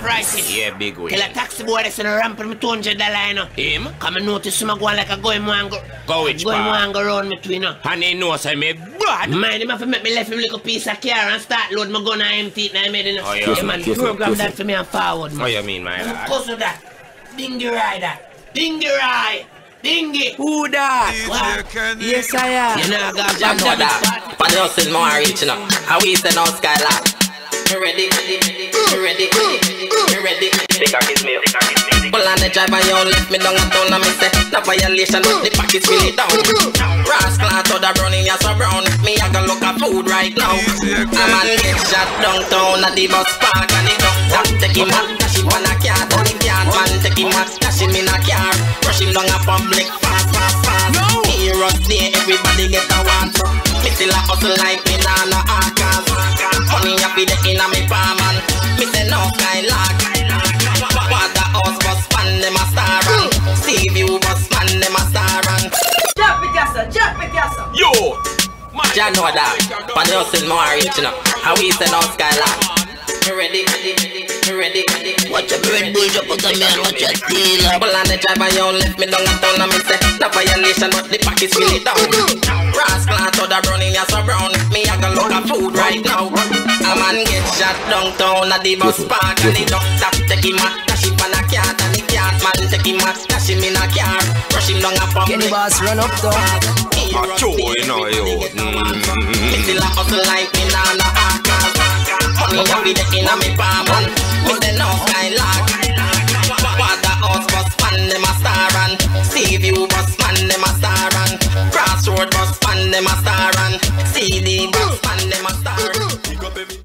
prices. Yeah, big way. Tell a taxi boy that's in a ramp with me $200, you know. Him? Come and notice him going like a going one go. Go which Going part? one go round me twin, you know. And he knows I made bad. Mind him have to make me left him little piece of car and start load my gun and empty it and I made it. Oh, yeah. Man, program that for me and forward, man. What you mean, my lad? Cause of that. Dingy rider. Dingy ride. Dingy. Who that? What? Yes, I am. You know, God, Jam know that. But you still more reaching up. How we say no skyline. You ready? You ready? You ready? Pull on the driver, you lift me down and down and me say no violation, but the pockets feel it down. Rascal to the brownie, you're so brown. Me I go look at food right now. A man get shot downtown at the bus park and the doctor take him out, dash him on a car. And the car man take him out, dash him in a car. Rush him down a public fast. Heroes there, everybody get a want. Me still a hustle like me nah no cars. Money a be the inna me palm and me say no skylark. Waterhouse bus man them a star and Sea View bus man them a star and Jump it, yassa. Yo! ya know that. But you still more reaching up. How we say no skylark. You ready? You ready? watch your Red Bull drop out of me and watch your tail up. Pull on the driver, you lift me down and down and me say no violation, but the pockets feel it down. Rascal to the brownie, you're so brown. Me I go look at food right now. A man get shot downtown at the bus park and the doctor take him out, dash him on a car. And the car man take him out, dash him in a car. Rush him down a public. Kenny Boss run up though. Macho, you know, yo. Me still a hustle like me nah no cars. Money a be the inna me palm and me say no skylark. Waterhouse bus man them a star and Sea View bus man them a star and Crossroad bus man them a star and CD bus man them a star.